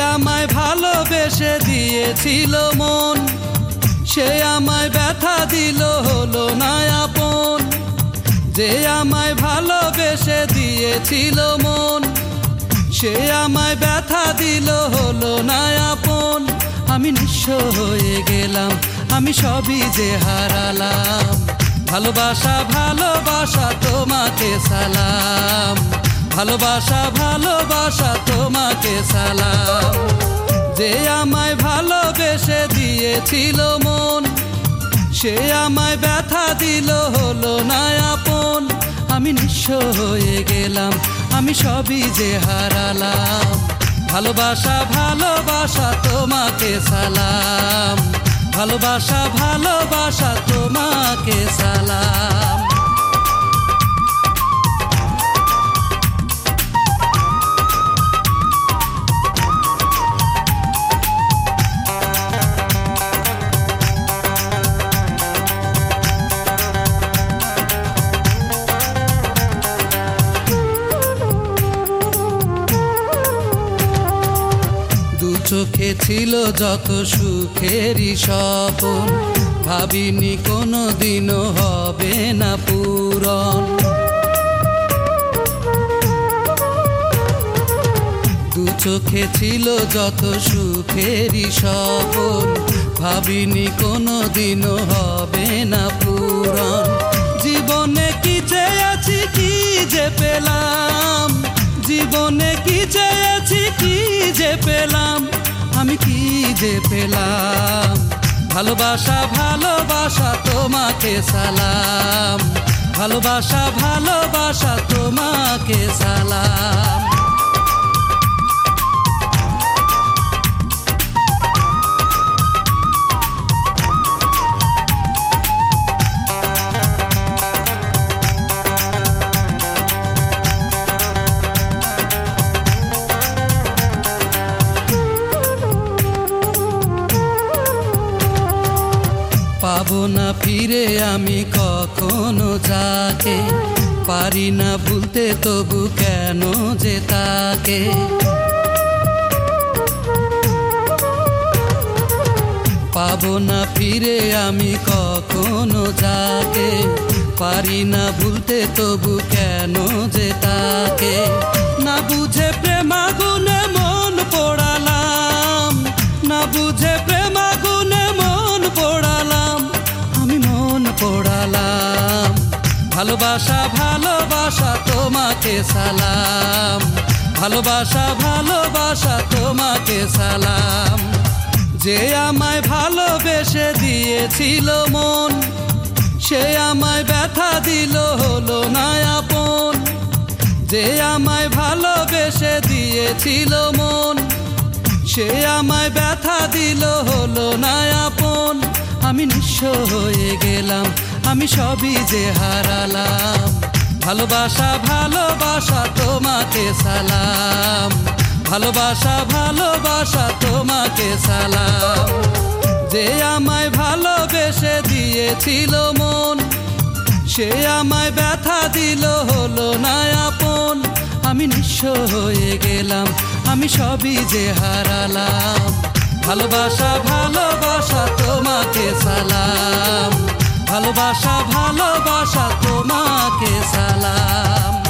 আমায় ভালোবেসে দিয়েছিল মন, সে আমায় ব্যথা দিল হলো না আপন। যে আমায় ভালোবেসে দিয়েছিল মন, সে আমায় ব্যথা দিল হলো না আপন। আমি নিঃস্ব হয়ে গেলাম, আমি সবই যে হারালাম। ভালোবাসা ভালোবাসা তোমাকে সালাম, ভালোবাসা ভালোবাসা তোমাকে সালাম। যে আমায় ভালোবেসে দিয়েছিল মন, সে আমায় ব্যথা দিল হলো না আপন। আমি নিঃস্ব হয়ে গেলাম, আমি সবই যে হারালাম। ভালোবাসা ভালোবাসা তোমাকে সালাম, ভালোবাসা ভালোবাসা তোমাকে সালাম। চোখে ছিল যত সুখেরই স্বপন, ভাবিনি কোনো দিনও হবে না পূরণ। দু চোখে ছিল যত সুখেরই স্বপন, ভাবিনি কোনো দিনও হবে না পূরণ। জীবনে কি চেয়েছি কি যে পেলাম, জীবনে কি চেয়েছি কি যে পেলাম, আমি কি যে পেলাম। ভালোবাসা ভালোবাসা তোমাকে সালাম, ভালোবাসা ভালোবাসা তোমাকে সালাম। পাবো না ফিরে আমি কখনো যাকে, পারি না ভুলতে তবু কেন যে তাকে। পাবো না ফিরে আমি কখনো যাকে, পারি না ভুলতে তবু কেন যে তাকে। না বুঝে প্রেমাগুনে মন পোড়ালাম, না বুঝে প্রেমাগুনে মন পোড়ালাম, আমি মন পোড়ালাম। ভালোবাসা ভালোবাসা তোমাকে সালাম, ভালোবাসা ভালোবাসা তোমাকে সালাম। যে আমায় ভালোবেসে দিয়েছিল মন, সে আমায় ব্যথা দিল হলো না আপন। যে আমায় ভালোবেসে দিয়েছিল মন, সে আমায় ব্যথা দিল হলো না আপন। আমি নিঃস্ব হয়ে গেলাম, আমি সবই যে হারালাম। ভালোবাসা ভালোবাসা তোমাকে সালাম, ভালোবাসা ভালোবাসা তোমাকে সালাম। যে আমায় ভালোবেসে দিয়েছিল মন, সে আমায় ব্যথা দিল হলো না আপন। আমি নিঃস্ব হয়ে গেলাম, আমি সবই যে হারালাম। ভালোবাসা ভালোবাসা তোমাকে সালাম, ভালোবাসা ভালোবাসা তোমাকে সালাম।